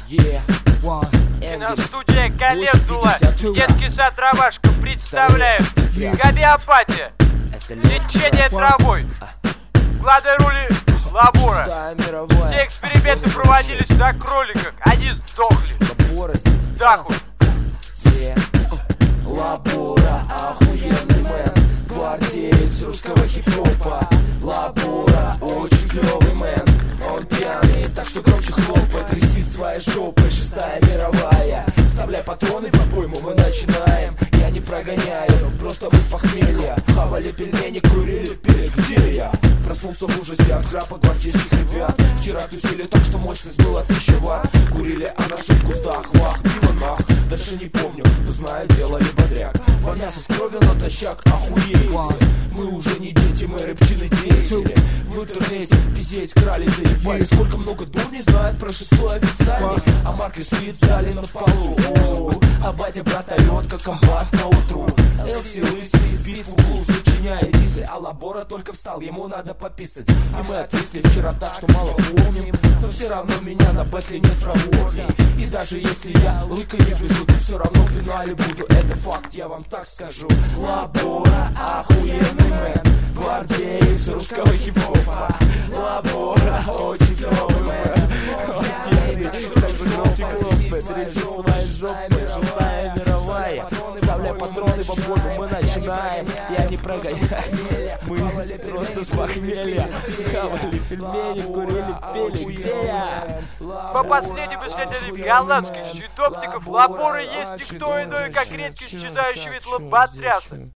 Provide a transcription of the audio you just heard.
Киностудия Календула, детский сад Ромашка представляют гомеопатия, лечение травой. В главной роли Лабора. Все эксперименты проводились на кроликах, они сдохли. Даху. Лабора, охуенный мэн, гвардеец русского хип-хопа. Лабора, очень клевый мэн, он пьяный, так что громче хлопай. Тряси своей жопой, 6-я мировая. Вставляй патроны в обойму, мы начинаем. Я не прогоняю, просто мы с похмелья. Хавали пельмени, курили, пили, где я? Проснулся в ужасе от храпа гвардейских ребят. Вчера тусили так, что мощность была 1000 ватт. Курили, а наши в кустах, вах, пиво нах. Дальше не помню, но знаю, делали бодряк. Воняса с кровью натощак, охуеть. Мы уже не дети, мы рэпчины деятели. В интернете пиздеть крали, заебали. Сколько много дурней знает про 6-й официальный. А Марк спит в зале на полу. А батя брат орёт, как комбат на утру. Элси лысый спит в углу, сочиняет дисы. А Лабора только встал, ему надо пописать. И мы отвисли вчера так, что мало помним. Но все равно меня на бэтле нет проводней. И даже если я лыками вижу, то все равно в финале буду. Это факт, я вам так скажу. Лабора, охуенный мэн, гвардеец русского хип-хопа. Лабора, очень клёвый мэн, он пьяный, так же громче хлопает. Тряси своей жопой, 6-я мировая. Вставляй патроны в обойму, мы начинаем. Я не прогоняю, мы просто с похмелья. Хавали пельмени, курили, пели, где я? По последним исследованиям голландских синоптиков, Лабора есть никто иной, как редкий исчезающий вид лоботряса.